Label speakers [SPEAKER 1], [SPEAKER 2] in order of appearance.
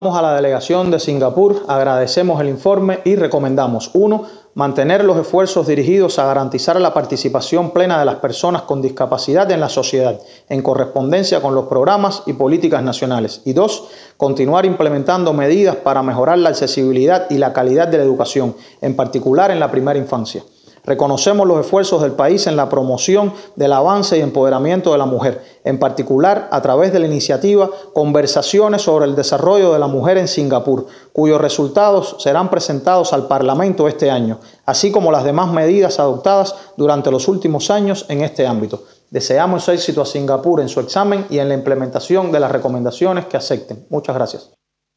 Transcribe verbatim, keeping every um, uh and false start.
[SPEAKER 1] A la delegación de Singapur agradecemos el informe y recomendamos: uno Mantener los esfuerzos dirigidos a garantizar la participación plena de las personas con discapacidad en la sociedad, en correspondencia con los programas y políticas nacionales. Y dos Continuar implementando medidas para mejorar la accesibilidad y la calidad de la educación, en particular en la primera infancia. Reconocemos los esfuerzos del país en la promoción del avance y empoderamiento de la mujer, en particular a través de la iniciativa Conversaciones sobre el desarrollo de la mujer en Singapur, cuyos resultados serán presentados al Parlamento este año, así como las demás medidas adoptadas durante los últimos años en este ámbito. Deseamos éxito a Singapur en su examen y en la implementación de las recomendaciones que acepten. Muchas gracias.